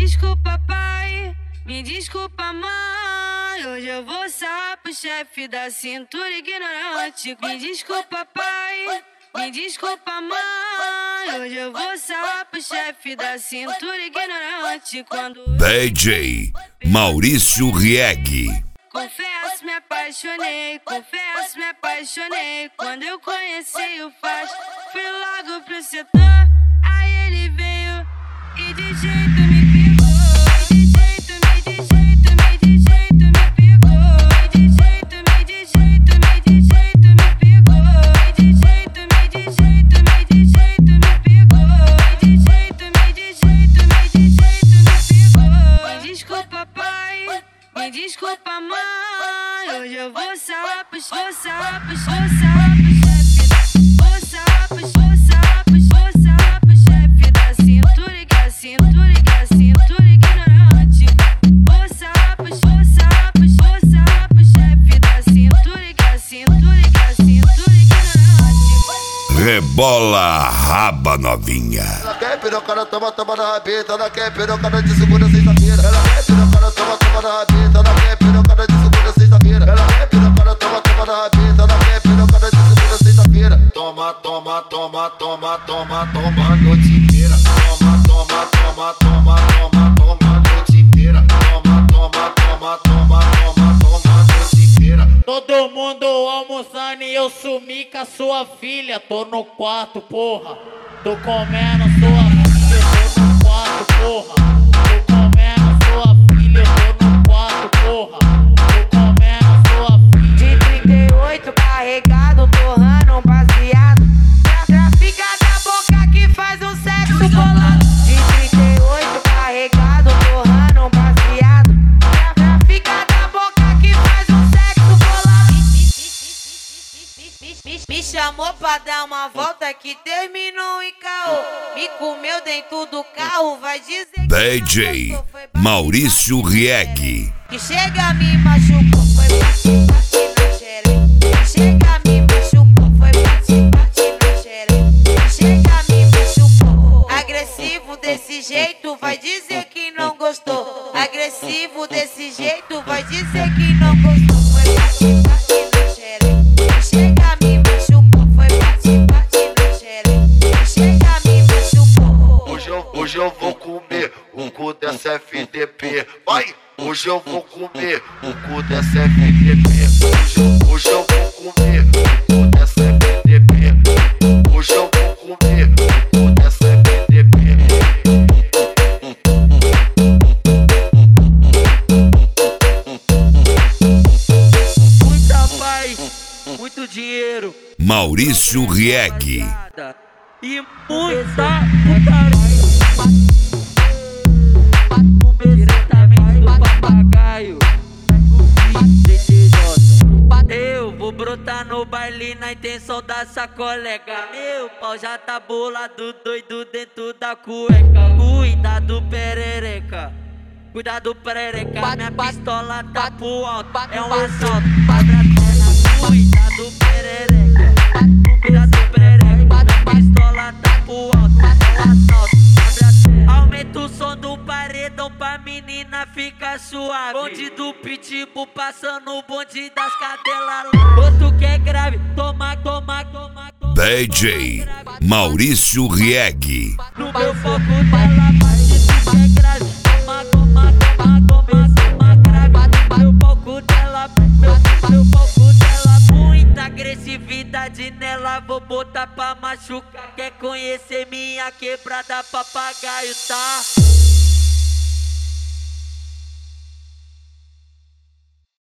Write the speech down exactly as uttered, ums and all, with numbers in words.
desculpa, pai, me desculpa, mãe. Hoje eu vou sarrar pro chefe da cintura ignorante. Me desculpa, pai, me desculpa, mãe. Hoje eu vou sarrar pro chefe da cintura ignorante. Quando D J Maurício Rieg. Confesso, me apaixonei, confesso, me apaixonei. Quando eu conheci o Faz, fui logo pro setor. Aí ele veio e de jeito me pegou. E de jeito, me de jeito, me de jeito me pegou. E de jeito, me de jeito, me de jeito me pegou. E de jeito, me de jeito, me de jeito me pegou. E de jeito, me de jeito, me de jeito me pegou. Me desculpa, pai, me desculpa, mãe. Hoje eu vou sarrar pros, vou sarrar pros, vou sarrar pros chefe. Vou sarrar pros, vou sarrar pros, vou sarrar pros chefe da cintura, que a cintura, que a cintura ignorante. Vou sarrar pros, vou sarrar pros, vou sarrar pros chefe da cintura, que a cintura, que a cintura ignorante. Rebola raba novinha. Ela quer pirocada, toma, toma na rabeta. Ela quer pirocada de segunda sexta-feira. Ela quer pirocada, toma, toma na rabeta. Ela quer pirocada de segunda sexta-feira. Ela quer pirocada, toma, toma na rabeta. Ela quer pirocada de segunda sexta-feira. Toma, toma, toma, toma, toma, toma, noite inteira. Toma, toma, toma, toma, toma, toma, noite inteira. Toma, toma, toma, toma, toma, toma, noite inteira. Todo mundo almoçando e eu sumi com a sua filha. Tô no quarto, porra. Tô comendo sua filha, eu tô no quarto, porra. Tô comendo sua filha, eu tô no quarto, porra. Tô comendo sua filha. De trinta e oito carregado, torrando um baseado. Trafica da boca que faz um sexo bolado. De trinta e oito carregado, torrando um baseado. Trafica da boca que faz um sexo bolado. Me chamou pra dar uma volta que terminou em caô. Me comeu dentro do carro, vai dizer que D J Maurício Rieg. que chega me machucou, foi bate, bate na xereca. Que chega me machucou, foi bate, bate na xereca. Que chega me machucou. Agressivo desse jeito, vai dizer que não gostou. Agressivo desse jeito, vai dizer que não gostou. Foi bate, bate na xereca. Que chega me machucou, foi bate, bate na xereca. Que chega me machucou. Hoje eu, hoje eu vou comer o cu dessa F D P. Vai! Hoje eu vou comer o cu dessa F D P. Hoje eu, hoje eu vou comer o cu dessa F D P. Hoje eu vou comer o cu dessa F D P. Muita paz, muito dinheiro Maurício Rieg. e muita putaria. Diretamente do papagaio D J. Eu vou brotar no baile na intenção da sacolega. Meu pau já tá bolado, doido dentro da cueca. Cuidado perereca, cuidado perereca. Minha pistola tá pro alto, é um assalto. Abre a perna, cuidado perereca, cuidado perereca. Minha pistola tá pro alto, é um assalto. Aumenta o som do paredão pra menina ficar suave. Bonde do pitbull passando o bonde das cadelas. Outro que é grave, toma, toma, toma, toma. D J Maurício Rieg. No meu foco dela, mas isso que é grave. Toma, toma, toma, toma, toma, grave. No meu foco dela, meu, meu foco dela. Muita agressividade nela, vou botar pra machucar. Quer conhecer minha quebrada, papagaio, tá?